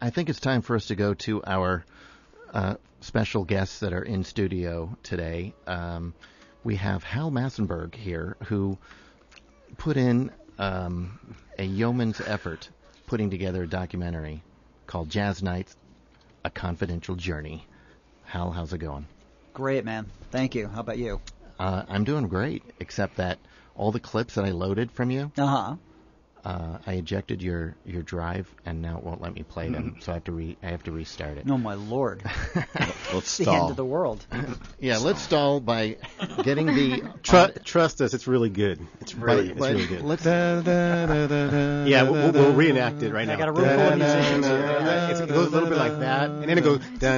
I think it's time for us to go to our special guests that are in studio today. We have Hal Massenberg here, who put in a yeoman's effort putting together a documentary called Jazz Nights, A Confidential Journey. Hal, how's it going? Great, man. Thank you. How about you? I'm doing great, except that all the clips that I loaded from you, I ejected your drive, and now it won't let me play them. So I have to restart it. Oh my lord! Let's The end of the world. Yeah, let's stall by getting the. Trust us, it's really good. It's really good. Let's. Yeah, we'll reenact it right now. I got a room full of musicians here. It goes a little bit like that, and then it goes.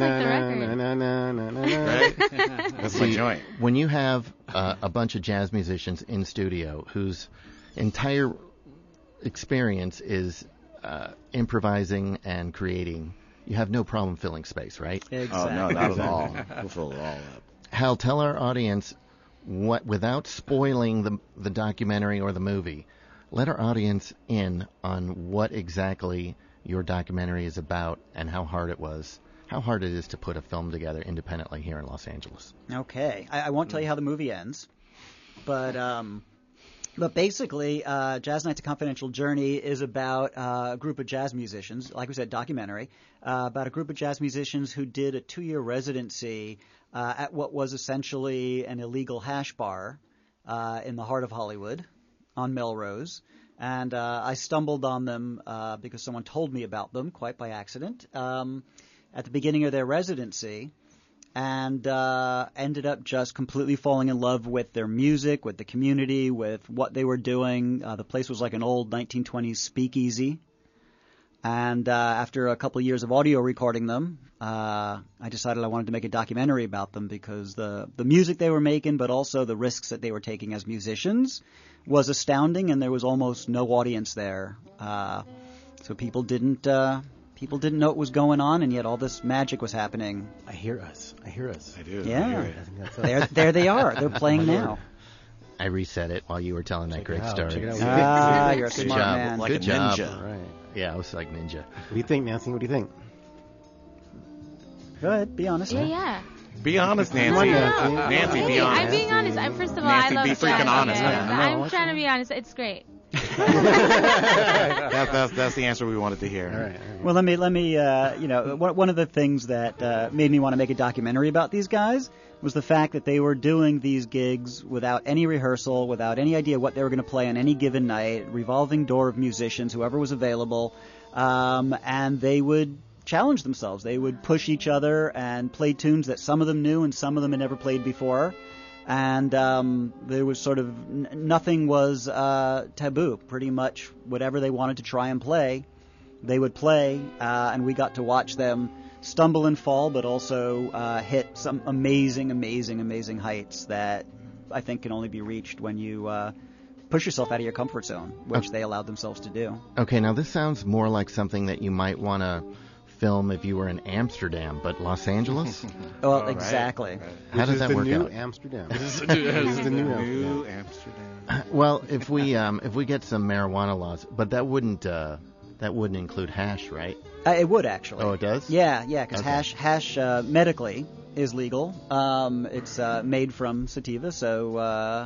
Right? That's my joint. When you have a bunch of jazz musicians in studio whose entire experience is improvising and creating, you have no problem filling space, right? Exactly. Oh, no, not at all. We'll fill it all up. Hal, tell our audience what, without spoiling the documentary or the movie, let our audience in on what exactly your documentary is about and how hard it is to put a film together independently here in Los Angeles. Okay. I won't tell you how the movie ends, but basically, Jazz Nights: A Confidential Journey is about a group of jazz musicians, like we said, documentary, about a group of jazz musicians who did a 2-year residency at what was essentially an illegal hash bar in the heart of Hollywood on Melrose. And I stumbled on them because someone told me about them, quite by accident, at the beginning of their residency. And ended up just completely falling in love with their music, with the community, with what they were doing. The place was like an old 1920s speakeasy. And after a couple of years of audio recording them, I decided I wanted to make a documentary about them because the music they were making, but also the risks that they were taking as musicians, was astounding, and there was almost no audience there. So people didn't know what was going on, and yet all this magic was happening. I hear us. I do. Yeah. I hear it. There they are. They're playing now. I reset it while you were telling that great story. Check it out. You're a Good smart job. man. Like Good a job. ninja. Right. Yeah, I was like ninja. What do you think, Nancy? What do you think? Go ahead, be honest. Yeah. Be honest, Nancy. Come on, Nancy, Nancy. be honest. I'm being honest. First of all, Nancy, I love be freaking jazz. honest. Okay? Yeah. I'm trying to be honest. It's great. That's the answer we wanted to hear. All right. Well, let me. One of the things that made me want to make a documentary about these guys was the fact that they were doing these gigs without any rehearsal, without any idea what they were going to play on any given night, revolving door of musicians, whoever was available, and they would challenge themselves. They would push each other and play tunes that some of them knew and some of them had never played before. And there was sort of nothing was taboo. Pretty much whatever they wanted to try and play, they would play, and we got to watch them stumble and fall, but also hit some amazing heights that I think can only be reached when you push yourself out of your comfort zone, which they allowed themselves to do. Okay, now this sounds more like something that you might want to film if you were in Amsterdam, but Los Angeles? Well, exactly. Right. How does that work out? Amsterdam. This is the new Amsterdam. Well, if we get some marijuana laws, but that wouldn't include hash, right? It would actually. Oh, it does? Yeah, because Okay. hash medically is legal. It's made from sativa, so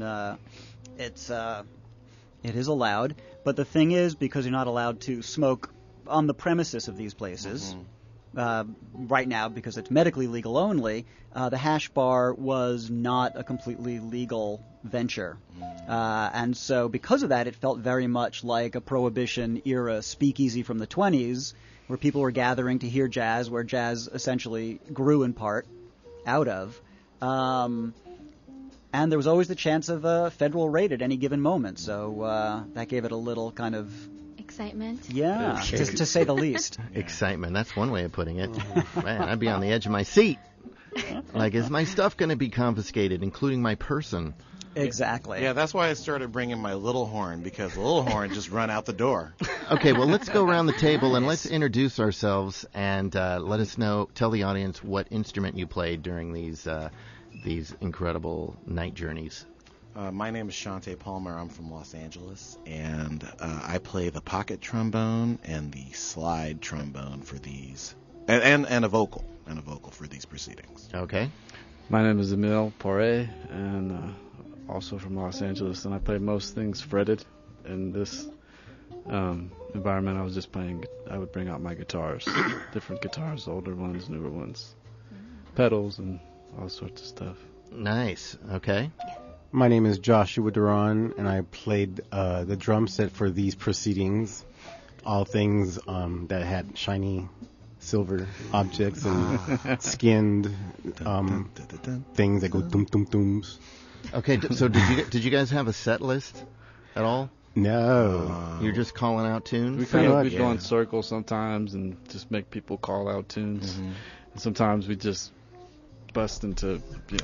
it is allowed. But the thing is, because you're not allowed to smoke on the premises of these places right now, because it's medically legal only, the hash bar was not a completely legal venture. And so because of that, it felt very much like a Prohibition-era speakeasy from the 20s, where people were gathering to hear jazz, where jazz essentially grew in part out of. And there was always the chance of a federal raid at any given moment, so that gave it a little kind of... Excitement. Yeah, to say the least. Excitement. That's one way of putting it. Man, I'd be on the edge of my seat. Like, is my stuff going to be confiscated, including my person? Exactly. Yeah, that's why I started bringing my little horn, because the little horn just run out the door. Okay, well, let's go around the table and let's introduce ourselves and let us know, tell the audience what instrument you played during these incredible night journeys. My name is Shante Palmer. I'm from Los Angeles, and I play the pocket trombone and the slide trombone for these, and a vocal for these proceedings. Okay. My name is Emile Poirier, and also from Los Angeles, and I play most things fretted. In this environment, I would bring out my guitars, different guitars, older ones, newer ones, pedals, and all sorts of stuff. Nice. Okay. My name is Joshua Duran, and I played the drum set for these proceedings. All things that had shiny silver objects and skinned things that go dum-dum-dums. Okay. So did you guys have a set list at all? No. You're just calling out tunes? We go in circles sometimes and just make people call out tunes. Mm-hmm. And sometimes we just bust into,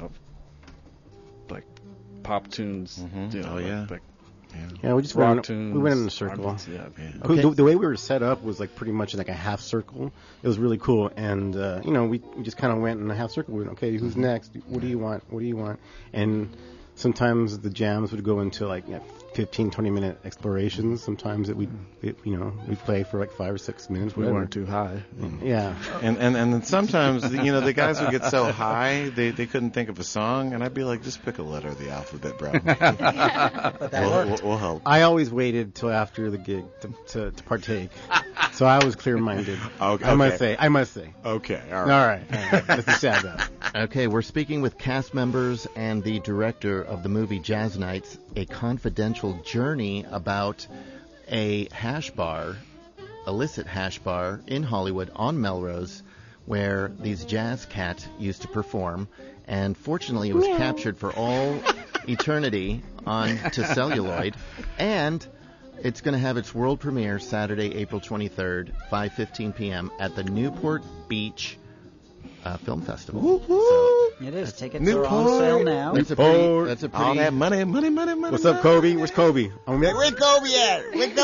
like pop tunes. Mm-hmm. Oh, yeah. Like Yeah, we just rock went, tunes. we went in a circle. Yeah. Okay. The way we were set up was like pretty much like a half circle. It was really cool, and we just kind of went in a half circle. We went, okay, who's next? What do you want? What do you want? And sometimes the jams would go into like 15, 20-minute explorations. Sometimes we'd play for like 5 or 6 minutes. We Whatever. weren't too high. Yeah. And then sometimes the guys would get so high they couldn't think of a song, and I'd be like, just pick a letter of the alphabet, bro. But that worked. We'll help. I always waited till after the gig to partake, so I was clear-minded. Okay. I must say. Okay. All right. Let's just add that. Okay, we're speaking with cast members and the director of the movie Jazz Nights, a confidential journey about a hash bar, illicit hash bar in Hollywood on Melrose, where these jazz cats used to perform. And fortunately, it was captured for all eternity onto celluloid. And it's going to have its world premiere Saturday, April 23rd, 5:15 p.m. at the Newport Beach Film Festival. So It is. Tickets are on sale now. that's a pretty All that money. What's up, Kobe? Where's Kobe? I'm like, where's Kobe at? Where's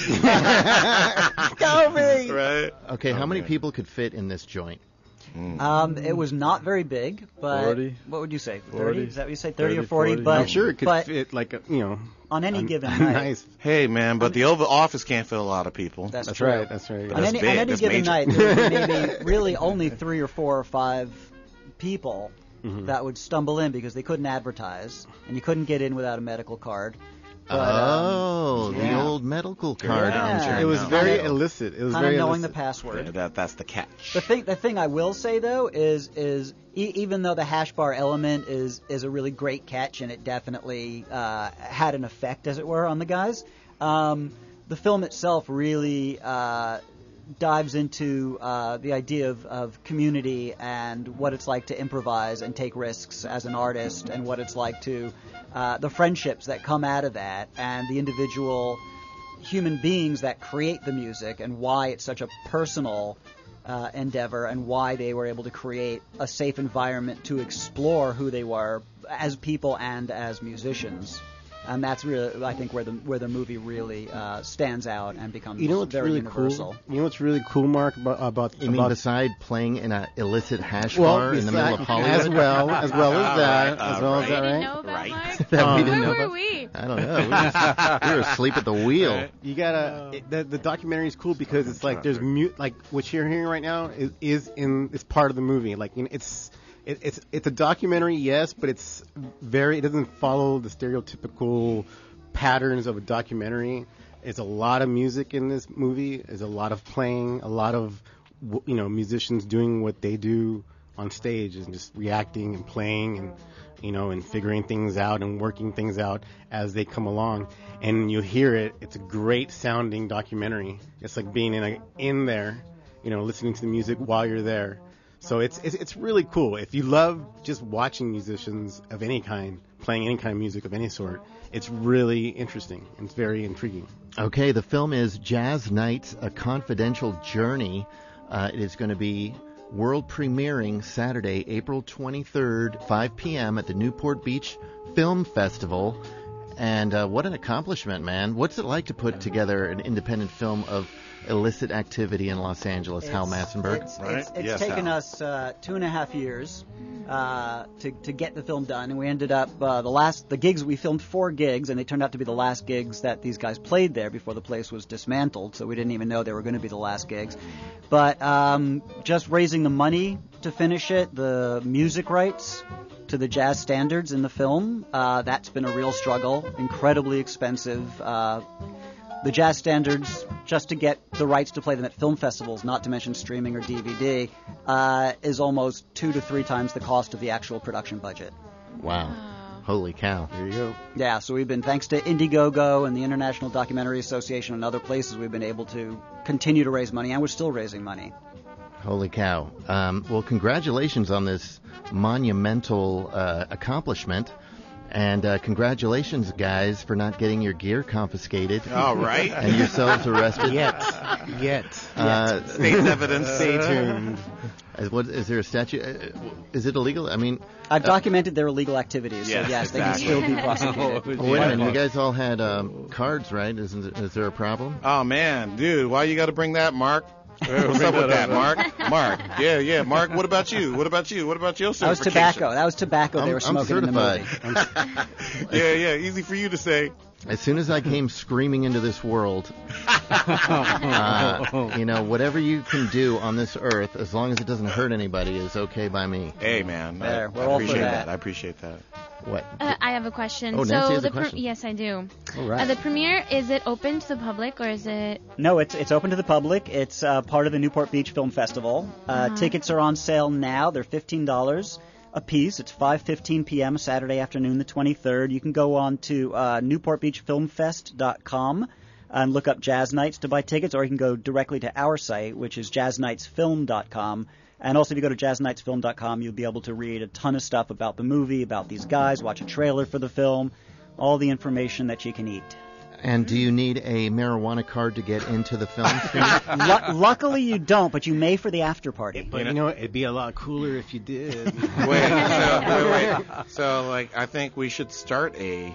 Kobe? Kobe! Right. Okay, how many people could fit in this joint? It was not very big, but 40. What would you say? 30? 40. Is that what you say? 30 or 30, 40? 40. But I'm sure it could but fit like on any given night. Nice. Hey, man, but the Oval Office can't fit a lot of people. That's That's true. right. That's right. On That's any, big. on any That's given major. night, there would be maybe really only 3 or 4 or 5 people that would stumble in because they couldn't advertise, and you couldn't get in without a medical card. But, The yeah. old medical card Yeah. entry. It was Kind very of- illicit. It was kind of very knowing the illicit. password. That's the catch. The thing I will say though is even though the hash bar element is a really great catch and it definitely had an effect, as it were, on the guys, the film itself really dives into the idea of community and what it's like to improvise and take risks as an artist, and what it's like to the friendships that come out of that, and the individual human beings that create the music, and why it's such a personal endeavor, and why they were able to create a safe environment to explore who they were as people and as musicians. And that's really, I think, where the movie really stands out and becomes You know what's very really universal. cool? You know what's really cool, Mark, about You mean about beside playing in an illicit hash bar in the middle of Hollywood? as well as that, We didn't right? know about Right. Mark? That we didn't Where know were about? we? I don't know. We were asleep at the wheel. You gotta. The documentary is cool because it's like there's like what you're hearing right now is part of the movie. Like it's a documentary, yes, but it doesn't follow the stereotypical patterns of a documentary. There's a lot of music in this movie. There's a lot of playing, a lot of musicians doing what they do on stage and just reacting and playing and and figuring things out and working things out as they come along. And you hear it. It's a great sounding documentary. It's like being in there, listening to the music while you're there. So it's really cool. If you love just watching musicians of any kind playing any kind of music of any sort, it's really interesting and it's very intriguing. Okay, the film is Jazz Nights, A Confidential Journey. It is going to be world premiering Saturday, April 23rd, 5 p.m. at the Newport Beach Film Festival. And what an accomplishment, man. What's it like to put together an independent film of illicit activity in Los Angeles, Hal Massenberg. It's Yes, taken Hal. us 2.5 years to get the film done, and we ended up the gigs we filmed 4 gigs, and they turned out to be the last gigs that these guys played there before the place was dismantled. So we didn't even know they were going to be the last gigs. But just raising the money to finish it, the music rights to the jazz standards in the film, that's been a real struggle. Incredibly expensive. The jazz standards, just to get the rights to play them at film festivals, not to mention streaming or DVD, is almost 2 to 3 times the cost of the actual production budget. Wow. Holy cow. There you go. Yeah, so we've been, thanks to Indiegogo and the International Documentary Association and other places, we've been able to continue to raise money, and we're still raising money. Holy cow. Well, congratulations on this monumental accomplishment. And congratulations, guys, for not getting your gear confiscated. All right. And yourselves arrested. Yet. State's evidence. Stay tuned. Is there a statute? Is it illegal? I mean, I've documented their illegal activities, Yes, so yes, exactly. they can still be prosecuted. wait a minute. You guys all had cards, right? Is there a problem? Oh man, dude, why you got to bring that, Mark? What's up with that, Mark? Mark, yeah. Mark, what about you? What about your That was certification? tobacco. That was tobacco they were I'm smoking in the certified. movie. Yeah, easy for you to say. As soon as I came screaming into this world, whatever you can do on this earth, as long as it doesn't hurt anybody, is okay by me. Hey, man, I There, we're all for appreciate that. I appreciate that. What? I have a question. Oh, Nancy so has a the question. yes, I do. All right. The premiere, is it open to the public or is it? No, it's open to the public. It's part of the Newport Beach Film Festival. Tickets are on sale now. They're $15 a piece. It's 5:15 p.m. Saturday afternoon, the 23rd. You can go on to newportbeachfilmfest.com and look up Jazz Nights to buy tickets, or you can go directly to our site, which is jazznightsfilm.com. And also, if you go to jazznightsfilm.com, you'll be able to read a ton of stuff about the movie, about these guys, watch a trailer for the film, all the information that you can eat. And do you need a marijuana card to get into the film screen? Luckily, you don't, but you may for the after party. But it'd be a lot cooler if you did. Wait. So, I think we should start a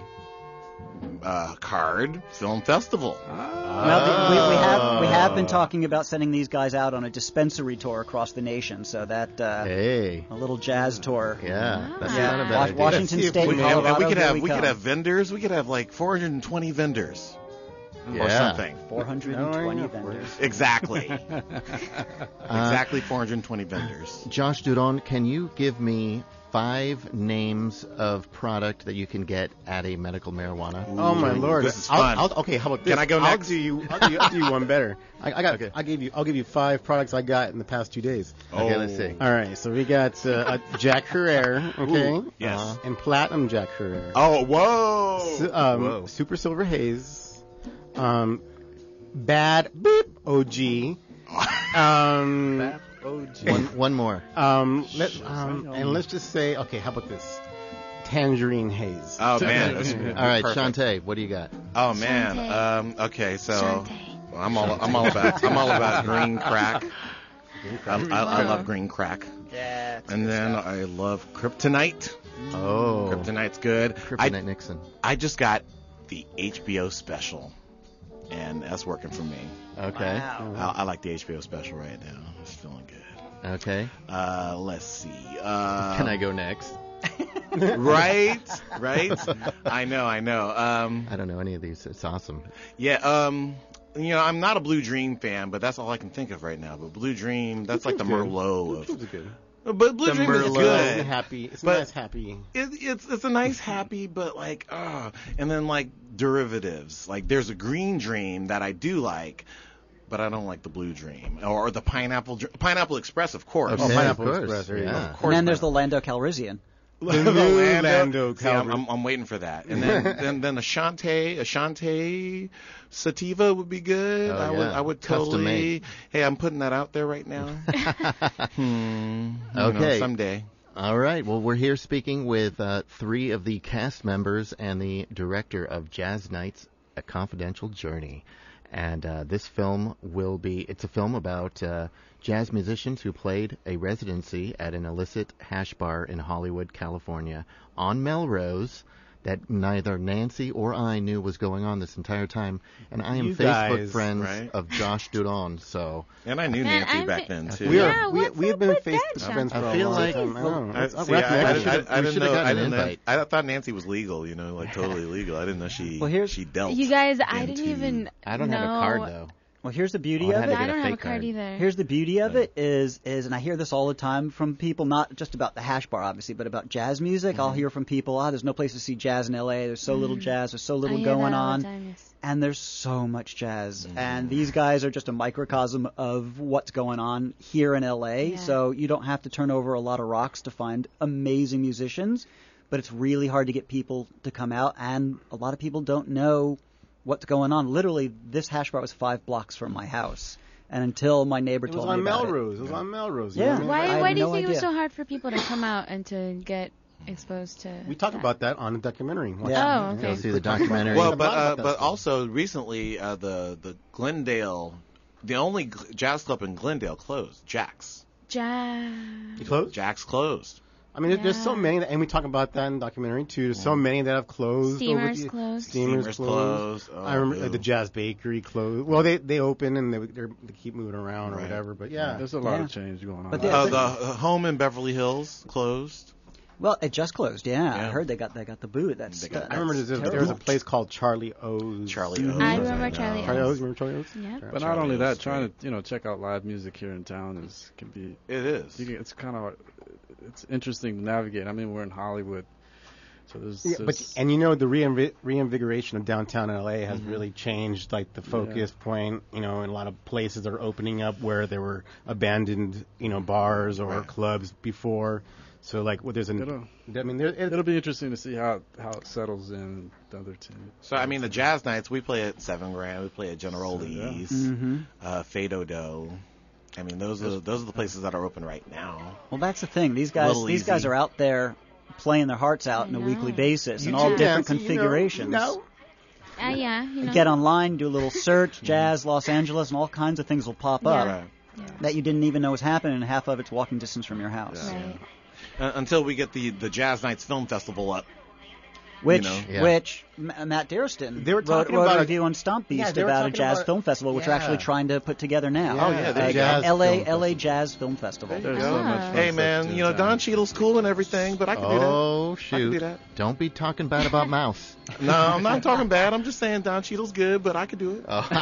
card film festival. Well, we have been talking about sending these guys out on a dispensary tour across the nation, so that Hey. a little jazz tour. Yeah, that's Yeah. not a bad idea. Washington Let's see if State, we- and and Colorado. we could here have come. vendors. We could have 420 vendors or Yeah. something. 420 No, vendors. Exactly. Exactly 420 vendors. Josh Dudon, can you give me 5 names of product that you can get at a medical marijuana? Oh my lord! This is fun. Okay, how about this? Can I go next? I'll do you one better. Okay. I'll give you 5 products I got in the past 2 days. Okay, let's see. All right, so we got Jack Herrera, okay, Ooh, yes. and Platinum Jack Herrera. Oh, whoa. Whoa. Super Silver Haze, Bad Boop OG, One more. and let's just say, okay, how about this? Tangerine Haze. Oh, man. That's All right, perfect. Shantae, what do you got? Oh, man. Okay, so Shantae. I'm all about green crack. I love green crack. Yeah. And then I love Kryptonite. Oh, Kryptonite's good. Kryptonite Nixon. I just got the HBO special, and that's working for me. Okay. Wow. I like the HBO special right now. It's feeling good. Okay. Let's see. Can I go next? Right. I know. I don't know any of these. It's awesome. Yeah. I'm not a Blue Dream fan, but that's all I can think of right now. But Blue Dream, that's like the Merlot of. It's good. But Blue Dream is Merlot, good. happy. It's But- nice, happy. It's a nice happy, but and then derivatives. Like there's a Green Dream that I do like, but I don't like the Blue Dream or the Pineapple Express, of course. Okay, Pineapple of course. Express, there you go. Yeah. Of course And then there's not. the Lando Calrissian. The new Lando See, I'm, Calrissian. I'm waiting for that. And then a Shantae Sativa would be good. Oh, I would Custom totally. made. Hey, I'm putting that out there right now. Okay. Someday. All right. Well, we're here speaking with 3 of the cast members and the director of Jazz Nights: A Confidential Journey. And this film it's a film about jazz musicians who played a residency at an illicit hash bar in Hollywood, California, on Melrose, that neither Nancy or I knew was going on this entire time, and I am You Facebook guys, friends right? of Josh Dudon, so And I knew Man, Nancy I'm back fi- then too. We have been with Facebook that, friends for I a feel long like- time. I know. I, It's see, recommended. I We didn't should've know. gotten I an didn't know. invite. I thought Nancy was legal. You know, like totally legal. I didn't know she. Well, here's- she dealt. You guys, I didn't into- even. I don't know. have a card though. Well, here's the beauty Oh, I of had it. to I get a don't have a fake card card. either. Here's the beauty of it is, and I hear this all the time from people, not just about the hash bar, obviously, but about jazz music. I'll hear from people, there's no place to see jazz in L.A. There's so little jazz. There's so little I hear going that all on. the time, yes. And there's so much jazz. And these guys are just a microcosm of what's going on here in L.A. Yeah. So you don't have to turn over a lot of rocks to find amazing musicians. But it's really hard to get people to come out. And a lot of people don't know what's going on. Literally, this hash bar was 5 blocks from my house. And until my neighbor It was told me on about Melrose. It was on Melrose. you Yeah. know what I mean? I Why had do you no think it was idea. so hard for people to come out and to get exposed to? We talked that? about that on the documentary. Yeah. Oh, okay. Go see the documentary. Well, About that but stuff. also recently, the Glendale, the only jazz club in Glendale closed. Jack's. Jazz. You closed? Jack's closed. I mean, there's so Yeah. many, and we talk about that in the documentary too. There's so many that have closed. Steamers over closed. Steamers closed. Oh, I remember boo. the Jazz Bakery closed. Well, they open and they keep moving around or Right. whatever. But yeah, There's a lot Yeah. of change going on. But The home in Beverly Hills closed. Well, it just closed. Yeah, I Yeah. heard they got the boot. That's They got- I remember that's there was a terrible. place called Charlie O's. Charlie O's. I remember Charlie Charlie O's. O's. Remember Charlie O's? Yeah. But not Charlie only O's that, is trying to check out live music here in town can be. It is. It's kind of it's interesting to navigate. I mean, we're in Hollywood, so there's. Yeah, but and the reinvigoration of downtown LA has really changed like the focus point. And a lot of places are opening up where there were abandoned bars or Right. clubs before. So like there's It'll- there, it'll be interesting to see how it settles in the other two. So I mean, the jazz nights we play at 7 Grand, we play at General Yeah. Lee's, Mm-hmm. Fado Dough. I mean, those are the places that are open right now. Well, that's the thing. These Little guys easy. are out there playing their hearts out I on a know. weekly basis in You all too, different Nancy, configurations. Yeah, you know. Get online, do a little search, jazz, Los Angeles, and all kinds of things will pop up Right. Yeah. that you didn't even know was happening, and half of it's walking distance from your house. Yeah. Right. Until we get the Jazz Nights Film Festival up. Which, Yeah. Matt Deriston They were wrote talking a about review on Stomp Yeah, Beast they were about a talking jazz about- film festival, which we're yeah. actually trying to put together now. Oh, yeah, there you go. Jazz LA Film LA Festival. Jazz Film Festival. There's Ah. so much fun Hey stuff man, to you know town. Don Cheadle's cool and everything, but I can do that. Oh I can shoot! do that. Don't be talking bad about Mouse. No, I'm not talking bad. I'm just saying Don Cheadle's good, but I could do it. Oh.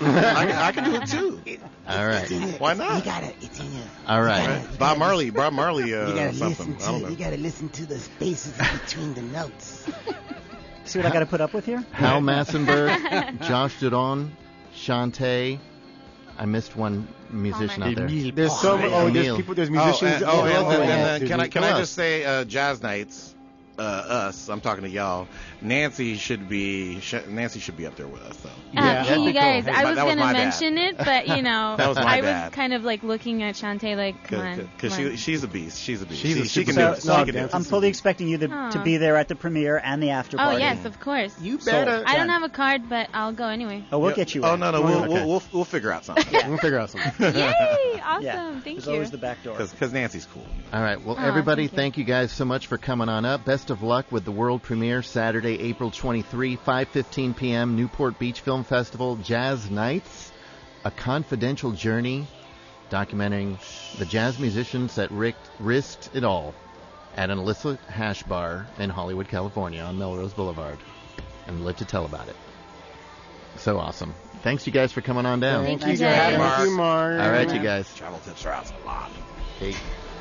I can do it too. All right, Why not? You gotta, it's in you. all right. Right. Bob Marley, You gotta something. listen I don't to. know. You gotta listen to the spaces in between the notes. See what I got to put up with here? Hal Massenberg, Josh Dudon, Shantae. I missed one musician out there. There's so many. Emil. There's musicians. Oh, and then there's can I us. just say, Jazz Nights, us. I'm talking to y'all. Nancy should be up there with us, though. Yeah, Hey, that'd you be cool. guys, I was That was gonna my bad. mention it, but That was my I bad. was kind of like looking at Shantae, like, come on, Because come on. she's a beast. She's a beast. She's a she can super- do it. So She can do it. I'm fully expecting you to Aw. be there at the premiere and the after Oh party. yes, of course. You So- better. I don't have a card, but I'll go anyway. Oh, we'll get you. Oh in. no, Okay. we'll figure out something. We'll figure out something. Yay! Awesome. Yeah, Thank there's you. always the back door. Because Nancy's cool. All right. Well, Aw, everybody, thank you. thank you guys so much for coming on up. Best of luck with the world premiere Saturday, April 23, 5:15 p.m. Newport Beach Film Festival, Jazz Nights, a confidential journey documenting the jazz musicians that risked it all at an illicit hash bar in Hollywood, California, on Melrose Boulevard, and live to tell about it. So awesome. Thanks, you guys, for coming on down. Thank you, Thanks for guys. having us. Thank you, Mark. All right, you guys. Travel tips are out a lot. Hey.